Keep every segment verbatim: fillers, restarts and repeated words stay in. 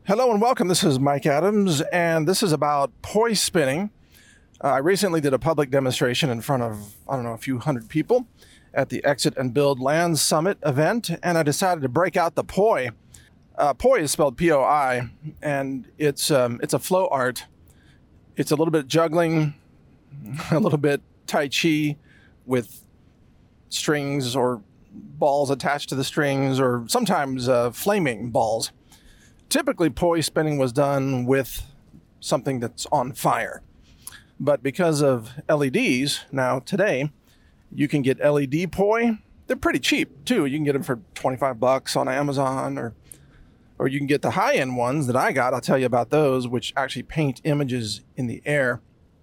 Hello and welcome. This is Mike Adams, and this is about poi spinning. Uh, I recently did a public demonstration in front of, I don't know, a few hundred people at the Exit and Build Land Summit event, and I decided to break out the poi. Uh, poi is spelled P O I, and it's um, it's a flow art. It's a little bit juggling, a little bit Tai Chi with strings or balls attached to the strings, or sometimes uh, flaming balls. Typically, poi spinning was done with something that's on fire. But because of L E Ds, now today, you can get L E D poi. They're pretty cheap, too. You can get them for twenty-five bucks on Amazon, or or you can get the high-end ones that I got. I'll tell you about those, which actually paint images in the air.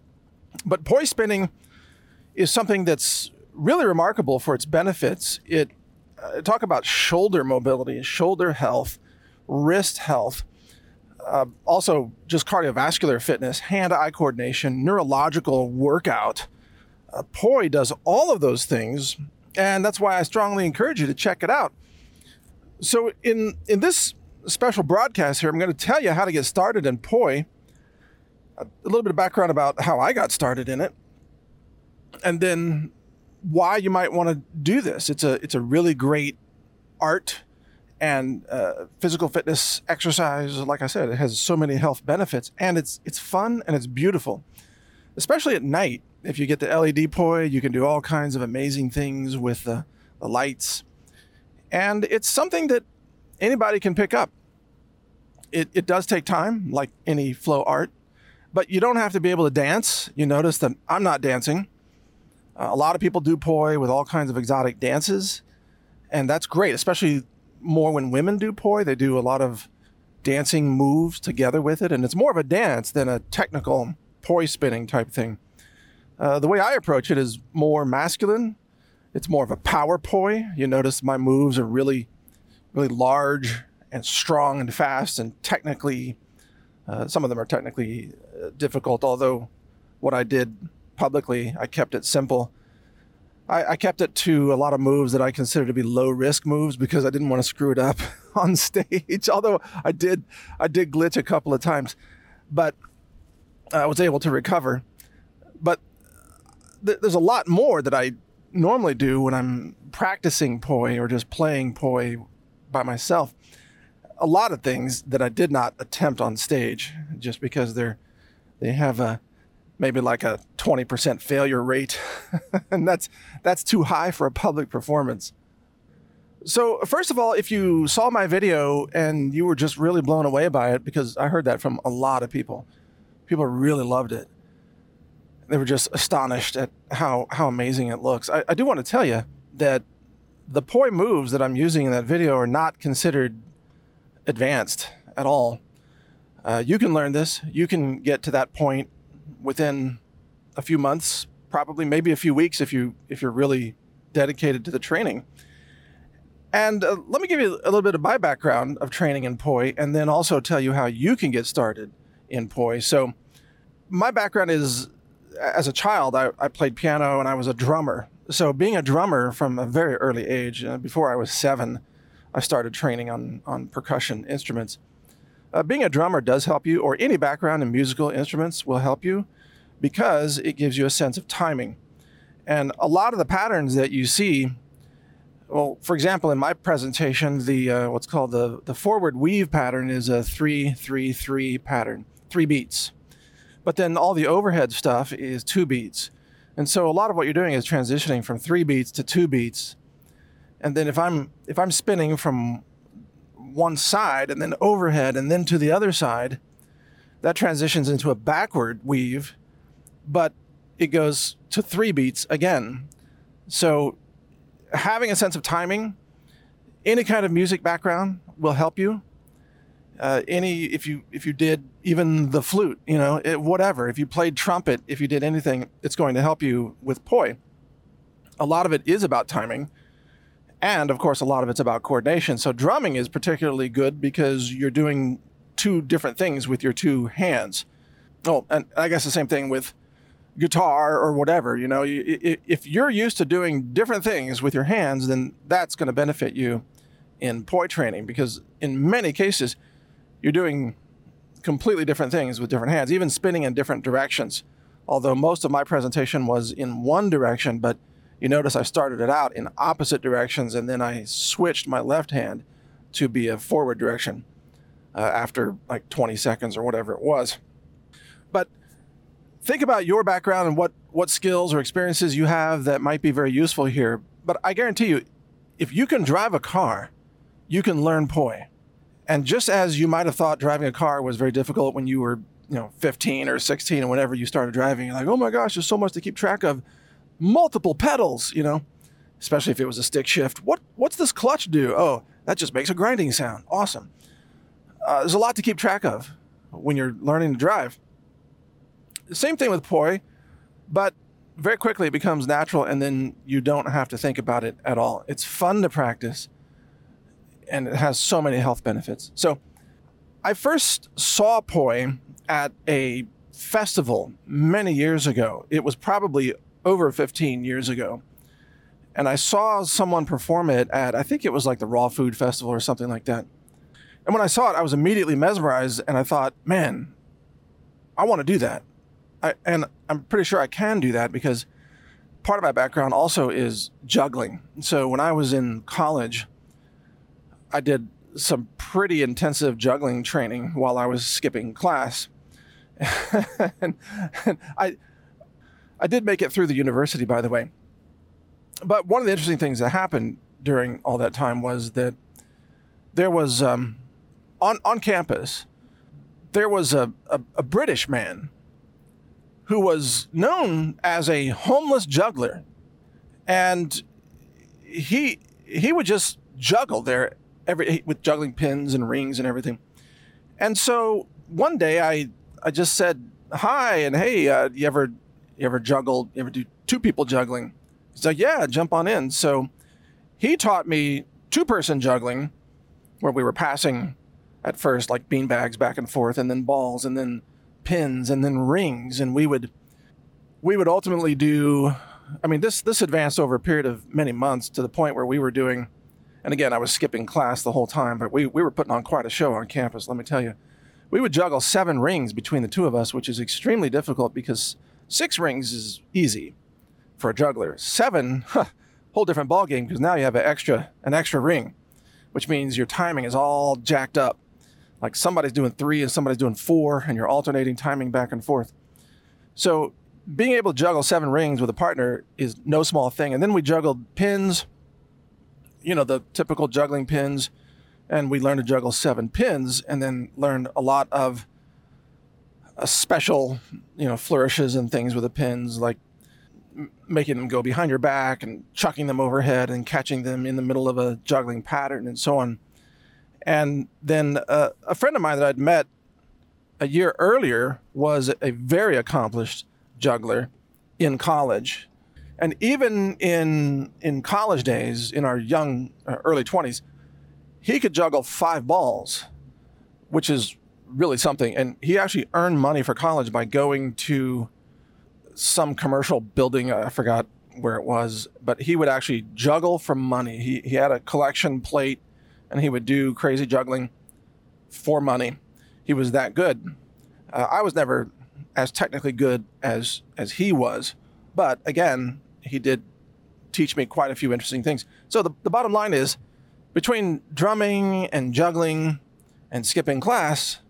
But poi spinning is something that's really remarkable for its benefits. It uh, talk about shoulder mobility, shoulder health, wrist health, uh, also just cardiovascular fitness, hand-eye coordination, neurological workout. Uh, poi does all of those things, and that's why I strongly encourage you to check it out. So in, in this special broadcast here, I'm going to tell you how to get started in poi, a little bit of background about how I got started in it, and then why you might want to do this. It's a, it's a really great art and uh, physical fitness exercise. Like I said, it has so many health benefits, and it's it's fun and it's beautiful, especially at night. If you get the L E D poi, you can do all kinds of amazing things with the, the lights, and it's something that anybody can pick up. It it does take time, like any flow art, but you don't have to be able to dance. You notice that I'm not dancing. Uh, a lot of people do poi with all kinds of exotic dances, and that's great, especially more when women do poi. They do a lot of dancing moves together with it, and it's more of a dance than a technical poi spinning type thing. Uh, the way I approach it is more masculine. It's more of a power poi. You notice my moves are really, really large and strong and fast, and technically, uh, some of them are technically uh, difficult, although what I did publicly, I kept it simple. I, I kept it to a lot of moves that I consider to be low risk moves because I didn't want to screw it up on stage. Although I did, I did glitch a couple of times, but I was able to recover. But th- there's a lot more that I normally do when I'm practicing poi or just playing poi by myself. A lot of things that I did not attempt on stage just because they're, they have a, maybe like a twenty percent failure rate. And that's that's too high for a public performance. So first of all, if you saw my video and you were just really blown away by it, because I heard that from a lot of people, people really loved it. They were just astonished at how, how amazing it looks. I, I do want to tell you that the poi moves that I'm using in that video are not considered advanced at all. Uh, you can learn this. You can get to that point within a few months, probably maybe a few weeks if you if you're really dedicated to the training. And uh, let me give you a little bit of my background of training in poi, and then also tell you how you can get started in poi. So my background is, as a child, I, I played piano and I was a drummer. So being a drummer from a very early age, uh, before I was seven, I started training on, on percussion instruments. Uh, being a drummer does help you, or any background in musical instruments will help you, because it gives you a sense of timing. And a lot of the patterns that you see, well, for example, in my presentation, the uh, what's called the, the forward weave pattern is a three, three, three pattern, three beats. But then all the overhead stuff is two beats. And so a lot of what you're doing is transitioning from three beats to two beats. And then if I'm if I'm spinning from one side and then overhead and then to the other side, that transitions into a backward weave, but it goes to three beats again. So having a sense of timing, any kind of music background will help you. Uh, any, if you if you did even the flute, you know, it, whatever, if you played trumpet, if you did anything, it's going to help you with poi. A lot of it is about timing. And of course, a lot of it's about coordination. So drumming is particularly good because you're doing two different things with your two hands. Oh, and I guess the same thing with guitar or whatever. You know, if you're used to doing different things with your hands, then that's going to benefit you in poi training, because in many cases, you're doing completely different things with different hands, even spinning in different directions. Although most of my presentation was in one direction, but you notice I started it out in opposite directions, and then I switched my left hand to be a forward direction uh, after like twenty seconds or whatever it was. But think about your background and what, what skills or experiences you have that might be very useful here. But I guarantee you, if you can drive a car, you can learn poi. And just as you might have thought driving a car was very difficult when you were, you know, fifteen or sixteen or whenever you started driving, you're like, oh my gosh, there's so much to keep track of. Multiple pedals, you know, especially if it was a stick shift. What, what's this clutch do? Oh, that just makes a grinding sound. Awesome. Uh, there's a lot to keep track of when you're learning to drive. Same thing with poi, but very quickly it becomes natural, and then you don't have to think about it at all. It's fun to practice, and it has so many health benefits. So I first saw poi at a festival many years ago. It was probably over fifteen years ago. And I saw someone perform it at, I think it was like the Raw Food Festival or something like that. And when I saw it, I was immediately mesmerized, and I thought, man, I want to do that. I, and I'm pretty sure I can do that because part of my background also is juggling. So when I was in college, I did some pretty intensive juggling training while I was skipping class. and, and I, I did make it through the university, by the way. But one of the interesting things that happened during all that time was that there was, um, on, on campus, there was a, a, a British man who was known as a homeless juggler. And he he would just juggle there every with juggling pins and rings and everything. And so one day I I just said hi and hey, uh, you ever you ever juggle? You ever do two people juggling? He's like, yeah, jump on in. So he taught me two person juggling, where we were passing at first like beanbags back and forth, and then balls, and then pins, and then rings, and we would we would ultimately do. I mean, this this advanced over a period of many months to the point where we were doing. And again, I was skipping class the whole time, but we, we were putting on quite a show on campus, let me tell you. We would juggle seven rings between the two of us, which is extremely difficult because six rings is easy for a juggler. Seven, huh, whole different ballgame, because now you have an extra, an extra ring, which means your timing is all jacked up. Like somebody's doing three and somebody's doing four, and you're alternating timing back and forth. So being able to juggle seven rings with a partner is no small thing. And then we juggled pins, you know, the typical juggling pins, and we learned to juggle seven pins, and then learned a lot of uh, special, you know, flourishes and things with the pins, like m- making them go behind your back and chucking them overhead and catching them in the middle of a juggling pattern and so on. And then uh, a friend of mine that I'd met a year earlier was a very accomplished juggler in college. And even in in college days, in our young, uh, early twenties, he could juggle five balls, which is really something. And he actually earned money for college by going to some commercial building. I forgot where it was, but he would actually juggle for money. He, he had a collection plate, and he would do crazy juggling for money. He was that good. Uh, I was never as technically good as as he was, but again, he did teach me quite a few interesting things. So the, the bottom line is, between drumming and juggling and skipping class,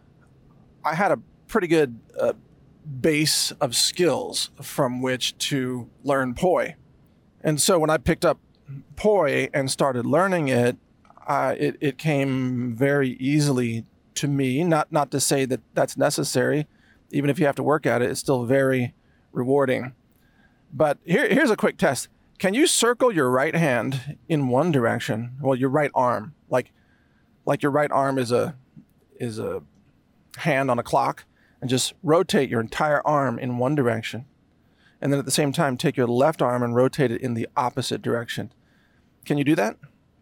I had a pretty good uh, base of skills from which to learn poi. And so when I picked up poi and started learning it, uh, it, it came very easily to me. Not, not to say that that's necessary. Even if you have to work at it, it's still very rewarding. But here, here's a quick test. Can you circle your right hand in one direction? Well, your right arm, like, like your right arm is a, is a hand on a clock, and just rotate your entire arm in one direction. And then at the same time, take your left arm and rotate it in the opposite direction. Can you do that?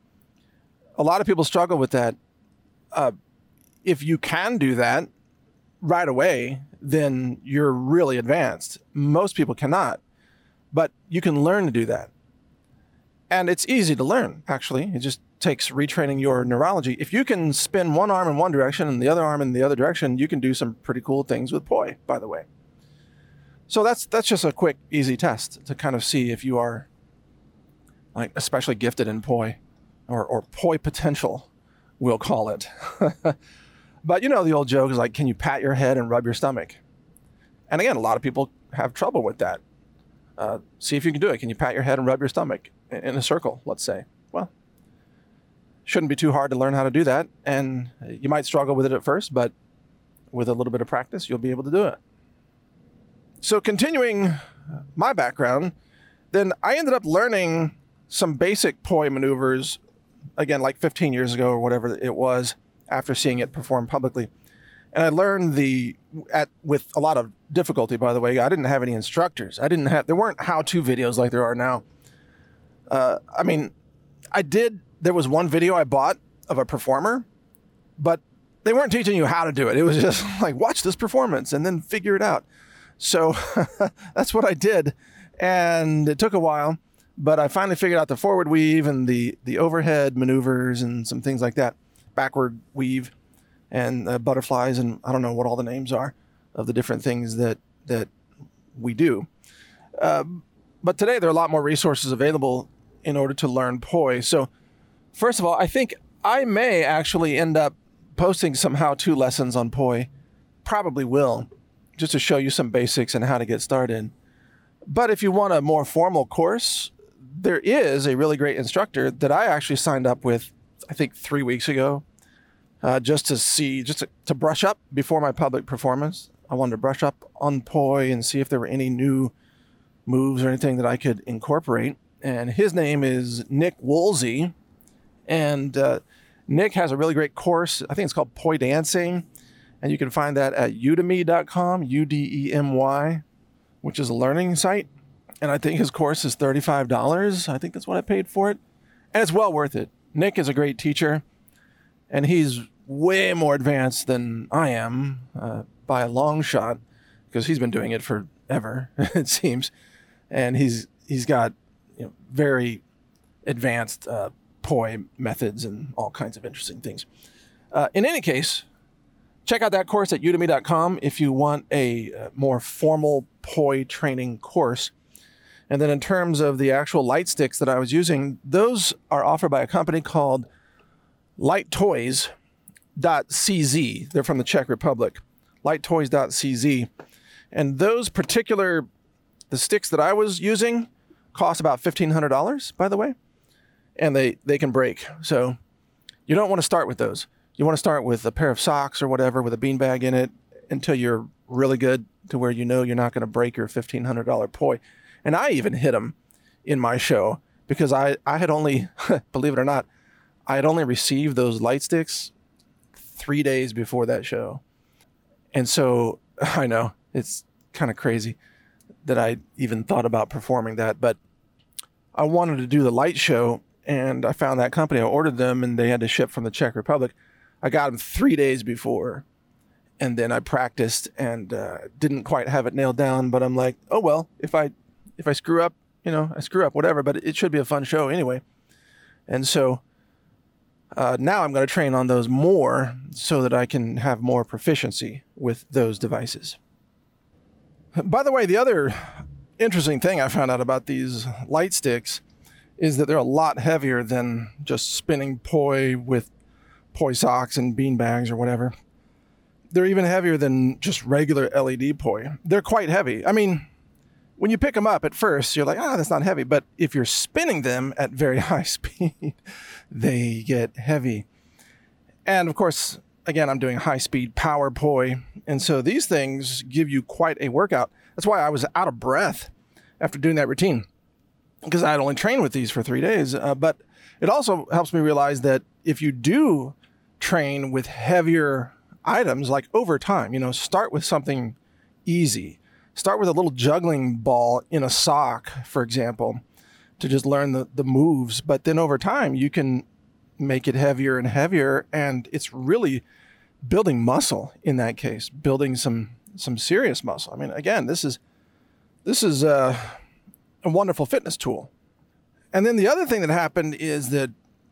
A lot of people struggle with that. Uh, if you can do that right away, then you're really advanced. Most people cannot. But you can learn to do that. And it's easy to learn, actually. It just takes retraining your neurology. If you can spin one arm in one direction and the other arm in the other direction, you can do some pretty cool things with poi, by the way. So that's that's just a quick, easy test to kind of see if you are like especially gifted in poi, or, or poi potential, we'll call it. But you know, the old joke is like, can you pat your head and rub your stomach? And again, a lot of people have trouble with that. Uh, see if you can do it. Can you pat your head and rub your stomach in a circle, let's say? Well, shouldn't be too hard to learn how to do that. And you might struggle with it at first, but with a little bit of practice, you'll be able to do it. So continuing my background, then I ended up learning some basic poi maneuvers, again, like fifteen years ago or whatever it was, after seeing it performed publicly. And I learned the, at with a lot of difficulty, by the way. I didn't have any instructors. I didn't have, there weren't how-to videos like there are now. Uh, I mean, I did, there was one video I bought of a performer, but they weren't teaching you how to do it. It was just like, watch this performance and then figure it out. So that's what I did. And it took a while, but I finally figured out the forward weave and the, the overhead maneuvers and some things like that, backward weave and uh, butterflies, and I don't know what all the names are of the different things that, that we do. Uh, but today there are a lot more resources available in order to learn poi. So first of all, I think I may actually end up posting some how-to lessons on poi. Probably will, just to show you some basics and how to get started. But if you want a more formal course, there is a really great instructor that I actually signed up with, I think three weeks ago, uh, just to see, just to, to brush up before my public performance. I wanted to brush up on poi and see if there were any new moves or anything that I could incorporate. And his name is Nick Woolsey. And uh, Nick has a really great course. I think it's called Poi Dancing. And you can find that at udemy dot com, U D E M Y, which is a learning site. And I think his course is thirty-five dollars. I think that's what I paid for it. And it's well worth it. Nick is a great teacher. And he's way more advanced than I am uh, by a long shot, because he's been doing it forever, it seems. And he's he's got you know, very advanced uh, poi methods and all kinds of interesting things. Uh, in any case, check out that course at udemy dot com if you want a uh, more formal poi training course. And then in terms of the actual light sticks that I was using, those are offered by a company called light toys dot c z. They're from the Czech Republic, light toys dot c z. And those particular, the sticks that I was using cost about fifteen hundred dollars, by the way, and they, they can break. So you don't want to start with those. You want to start with a pair of socks or whatever with a beanbag in it until you're really good to where you know you're not going to break your fifteen hundred dollars poi. And I even hit them in my show because I, I had only, believe it or not, I had only received those light sticks three days before that show. And so I know it's kind of crazy that I even thought about performing that, but I wanted to do the light show and I found that company. I ordered them and they had to ship from the Czech Republic. I got them three days before and then I practiced and uh, didn't quite have it nailed down, but I'm like, oh, well, if I, if I screw up, you know, I screw up, whatever, but it should be a fun show anyway. And so uh, now I'm going to train on those more so that I can have more proficiency with those devices. By the way, the other interesting thing I found out about these light sticks is that they're a lot heavier than just spinning poi with poi socks and bean bags or whatever. They're even heavier than just regular L E D poi. They're quite heavy. I mean, when you pick them up at first, you're like, ah, oh, that's not heavy. But if you're spinning them at very high speed, they get heavy. And of course, again, I'm doing high speed power poi. And so these things give you quite a workout. That's why I was out of breath after doing that routine, because I had only trained with these for three days. Uh, but it also helps me realize that if you do train with heavier items, like over time, you know, start with something easy. Start with a little juggling ball in a sock, for example, to just learn the, the moves. But then over time, you can make it heavier and heavier. And it's really building muscle in that case, building some some serious muscle. I mean, again, this is this is a, a wonderful fitness tool. And then the other thing that happened is that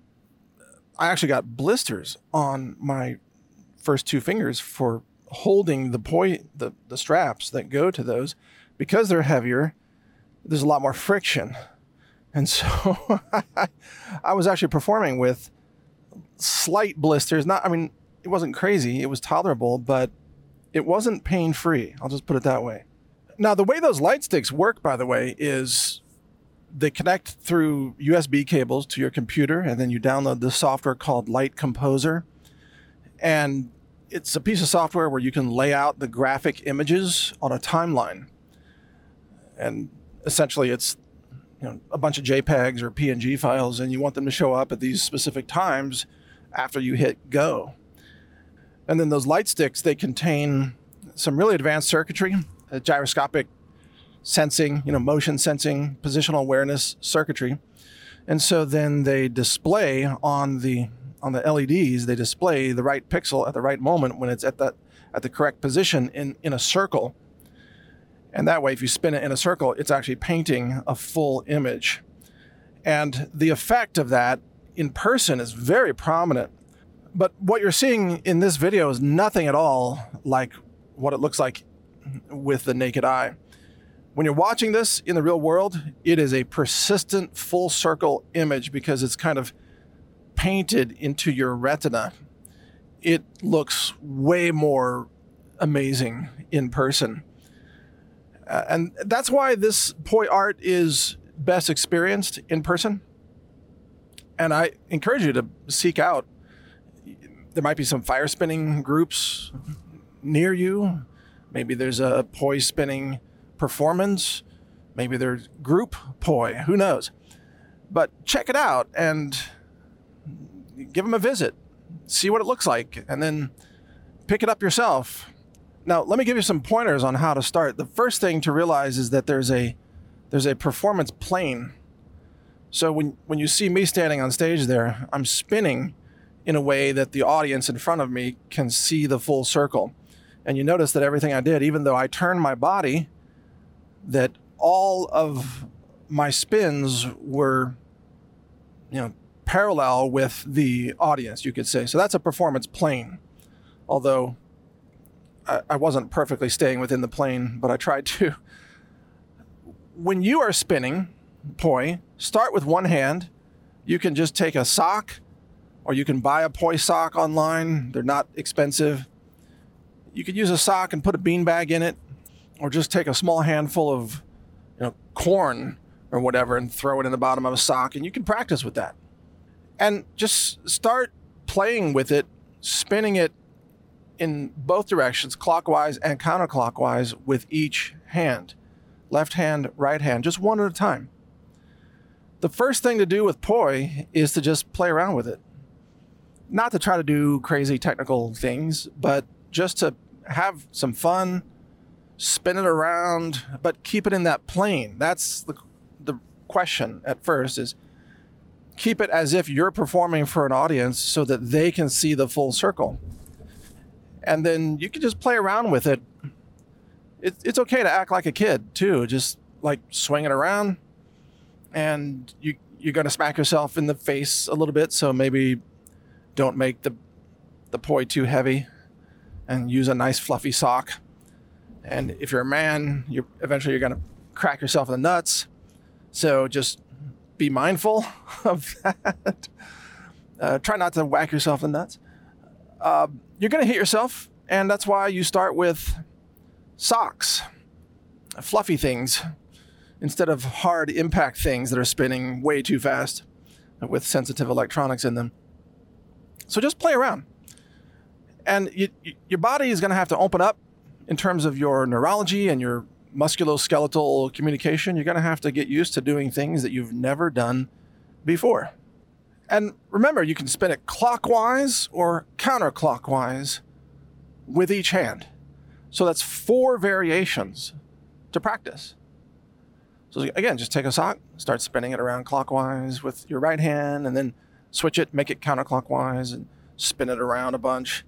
I actually got blisters on my first two fingers for holding the poi, the, the straps that go to those. Because they're heavier, there's a lot more friction. And so I was actually performing with slight blisters. Not, I mean, it wasn't crazy. It was tolerable, but it wasn't pain-free. I'll just put it that way. Now, the way those light sticks work, by the way, is they connect through U S B cables to your computer, and then you download this software called Light Composer. And it's a piece of software where you can lay out the graphic images on a timeline. And essentially it's, you know, a bunch of JPEGs or P N G files, and you want them to show up at these specific times after you hit go. And then those light sticks, they contain some really advanced circuitry, uh, gyroscopic sensing, you know, motion sensing, positional awareness circuitry. And so then they display on the on the L E Ds, they display the right pixel at the right moment when it's at that at the correct position in, in a circle. And that way, if you spin it in a circle, it's actually painting a full image. And the effect of that in person is very prominent. But what you're seeing in this video is nothing at all like what it looks like with the naked eye. When you're watching this in the real world, it is a persistent full circle image because it's kind of painted into your retina. It looks way more amazing in person. Uh, and that's why this poi art is best experienced in person. And I encourage you to seek out. There might be some fire spinning groups near you. Maybe there's a poi spinning performance. Maybe there's group poi. Who knows? But check it out and give them a visit. See what it looks like, and then pick it up yourself. Now, let me give you some pointers on how to start. The first thing to realize is that there's a there's a performance plane. So when when you see me standing on stage there, I'm spinning in a way that the audience in front of me can see the full circle. And you notice that everything I did, even though I turned my body, that all of my spins were, you know, parallel with the audience, you could say. So that's a performance plane. Although I, I wasn't perfectly staying within the plane, but I tried to. When you are spinning poi, start with one hand. You can just take a sock, or you can buy a poi sock online. They're not expensive. You could use a sock and put a beanbag in it, or just take a small handful of, you know, corn or whatever and throw it in the bottom of a sock, and you can practice with that. And just start playing with it, spinning it in both directions, clockwise and counterclockwise with each hand. Left hand, right hand, just one at a time. The first thing to do with poi is to just play around with it. Not to try to do crazy technical things, but just to have some fun, spin it around, but keep it in that plane. That's the, the question at first, is keep it as if you're performing for an audience so that they can see the full circle. And then you can just play around with it. it. It's okay to act like a kid too, just like swing it around. And you, you're going to smack yourself in the face a little bit, so maybe don't make the, the poi too heavy, and use a nice fluffy sock. And if you're a man, you're eventually you're going to crack yourself in the nuts. So just be mindful of that. Uh, try not to whack yourself in the nuts. Uh, you're going to hit yourself, and that's why you start with socks, fluffy things, instead of hard impact things that are spinning way too fast with sensitive electronics in them. So just play around. And you, you, your body is going to have to open up in terms of your neurology and your musculoskeletal communication. You're going to have to get used to doing things that you've never done before. And remember, you can spin it clockwise or counterclockwise with each hand. So that's four variations to practice. So again, just take a sock, start spinning it around clockwise with your right hand, and then switch it, make it counterclockwise, and spin it around a bunch.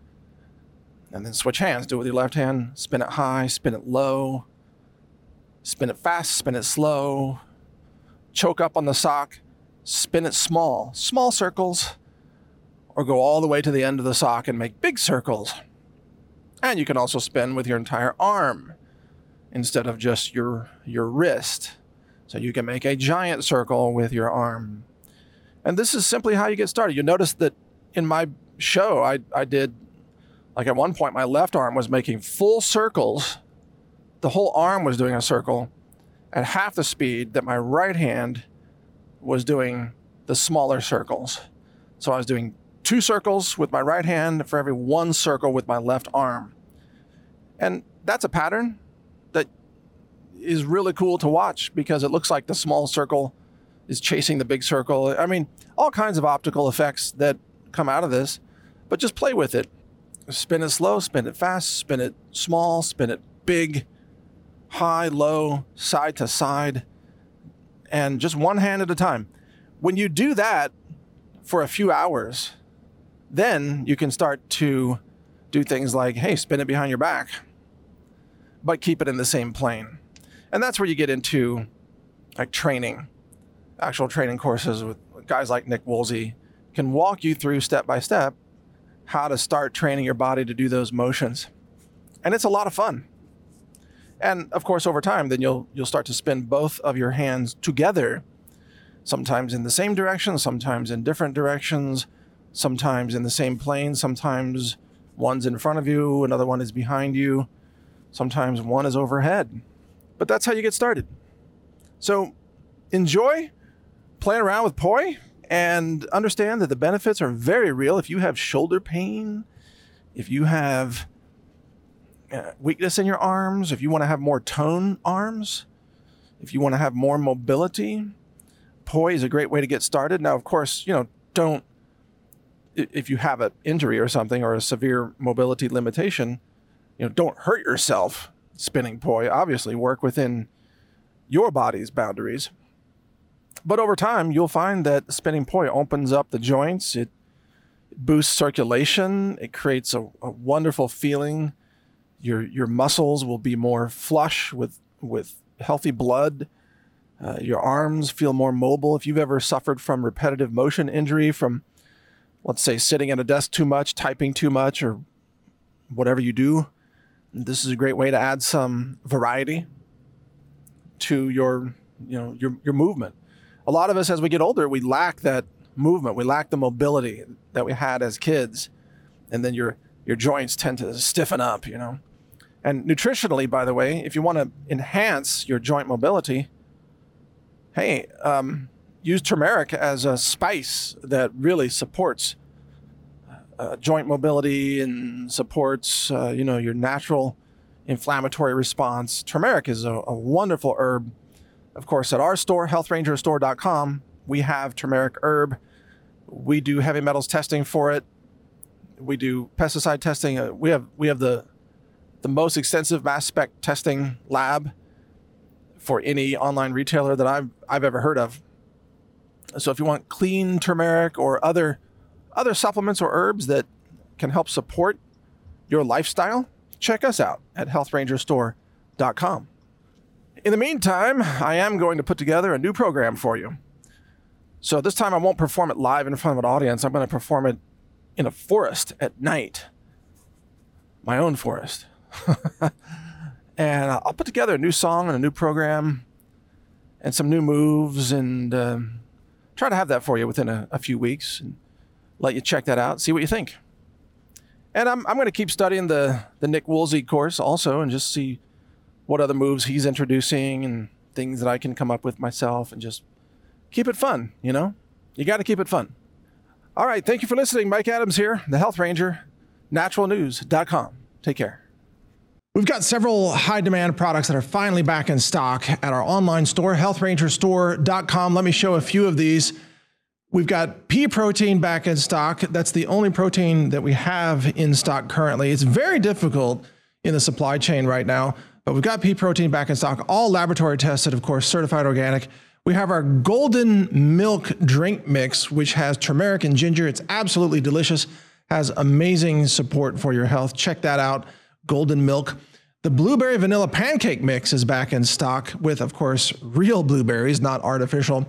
And then switch hands, do it with your left hand, spin it high, spin it low, spin it fast, spin it slow, choke up on the sock, spin it small, small circles, or go all the way to the end of the sock and make big circles. And you can also spin with your entire arm instead of just your, your wrist. So you can make a giant circle with your arm. And this is simply how you get started. You notice that in my show, I, I did, like at one point, my left arm was making full circles. The whole arm was doing a circle at half the speed that my right hand was doing the smaller circles. So I was doing two circles with my right hand for every one circle with my left arm. And that's a pattern that is really cool to watch because it looks like the small circle is chasing the big circle. I mean, all kinds of optical effects that come out of this, but just play with it. Spin it slow, spin it fast, spin it small, spin it big, high, low, side to side, and just one hand at a time. When you do that for a few hours, then you can start to do things like, hey, spin it behind your back, but keep it in the same plane. And that's where you get into like training, actual training courses with guys like Nick Woolsey can walk you through step by step how to start training your body to do those motions. And it's a lot of fun. And of course, over time, then you'll you'll start to spin both of your hands together, sometimes in the same direction, sometimes in different directions, sometimes in the same plane, sometimes one's in front of you, another one is behind you, sometimes one is overhead. But that's how you get started. So enjoy playing around with Poi and understand that the benefits are very real. If you have shoulder pain, if you have uh, weakness in your arms, if you want to have more tone arms, if you want to have more mobility, Poi is a great way to get started. Now, of course, you know, don't, if you have an injury or something or a severe mobility limitation, you know, don't hurt yourself spinning Poi. Obviously, work within your body's boundaries. But over time, you'll find that spinning Poi opens up the joints. It boosts circulation. It creates a, a wonderful feeling. Your your muscles will be more flush with, with healthy blood. Uh, your arms feel more mobile. If you've ever suffered from repetitive motion injury from, let's say, sitting at a desk too much, typing too much, or whatever you do, this is a great way to add some variety to your, you know, your, your movement. A lot of us, as we get older, we lack that movement. We lack the mobility that we had as kids. And then your, your joints tend to stiffen up, you know. And nutritionally, by the way, if you want to enhance your joint mobility, hey, um, use turmeric as a spice that really supports uh, joint mobility and supports, uh, you know, your natural inflammatory response. Turmeric is a, a wonderful herb. Of course, at our store, health ranger store dot com, we have turmeric herb. We do heavy metals testing for it. We do pesticide testing. Uh, we have we have the the most extensive mass spec testing lab for any online retailer that I've I've ever heard of. So if you want clean turmeric or other other supplements or herbs that can help support your lifestyle, check us out at health ranger store dot com. In the meantime, I am going to put together a new program for you. So this time I won't perform it live in front of an audience. I'm going to perform it in a forest at night. My own forest. And I'll put together a new song and a new program and some new moves and uh, try to have that for you within a, a few weeks and let you check that out, see what you think. And I'm I'm going to keep studying the, the Nick Woolsey course also and just see what other moves he's introducing and things that I can come up with myself and just keep it fun, you know? You got to keep it fun. All right, thank you for listening. Mike Adams here, the Health Ranger, natural news dot com. Take care. We've got several high-demand products that are finally back in stock at our online store, health ranger store dot com. Let me show a few of these. We've got pea protein back in stock. That's the only protein that we have in stock currently. It's very difficult in the supply chain right now, but we've got pea protein back in stock, all laboratory tested, of course, certified organic. We have our golden milk drink mix, which has turmeric and ginger. It's absolutely delicious, has amazing support for your health. Check that out, golden milk. The blueberry vanilla pancake mix is back in stock with, of course, real blueberries, not artificial.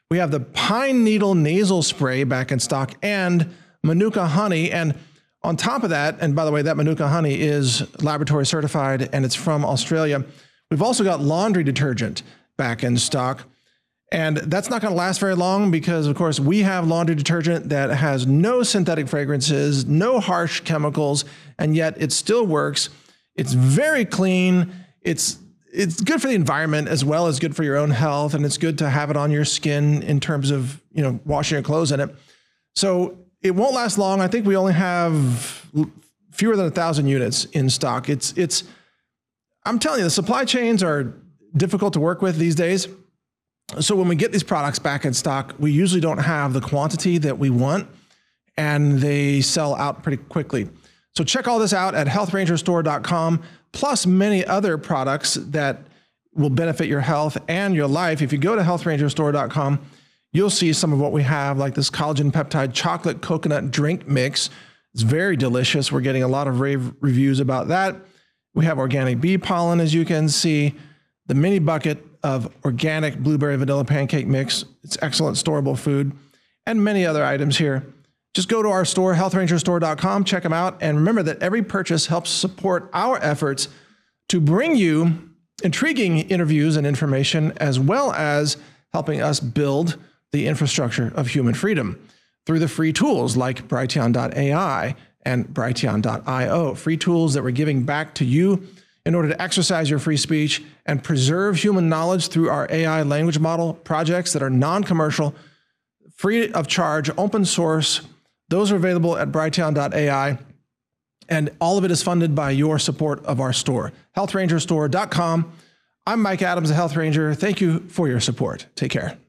We have the Pine Needle Nasal Spray back in stock and Manuka Honey. And on top of that, and by the way, that Manuka Honey is laboratory certified and it's from Australia. We've also got laundry detergent back in stock. And that's not going to last very long because, of course, we have laundry detergent that has no synthetic fragrances, no harsh chemicals, and yet it still works. It's very clean. It's it's good for the environment as well as good for your own health, and it's good to have it on your skin in terms of, you know, washing your clothes in it. So it won't last long. I think we only have fewer than a thousand units in stock. It's it's. I'm telling you, the supply chains are difficult to work with these days. So when we get these products back in stock, we usually don't have the quantity that we want, and they sell out pretty quickly. So check all this out at health ranger store dot com, plus many other products that will benefit your health and your life. If you go to health ranger store dot com, you'll see some of what we have, like this collagen peptide chocolate coconut drink mix. It's very delicious. We're getting a lot of rave reviews about that. We have organic bee pollen, as you can see, the mini bucket of organic blueberry vanilla pancake mix. It's excellent storable food, and many other items here. Just go to our store, health ranger store dot com, check them out, and remember that every purchase helps support our efforts to bring you intriguing interviews and information, as well as helping us build the infrastructure of human freedom through the free tools like Brighteon dot A I and Brighteon dot I O, free tools that we're giving back to you in order to exercise your free speech and preserve human knowledge through our A I language model projects that are non-commercial, free of charge, open source. Those are available at Brighteon dot A I, and all of it is funded by your support of our store, health ranger store dot com. I'm Mike Adams, the Health Ranger. Thank you for your support. Take care.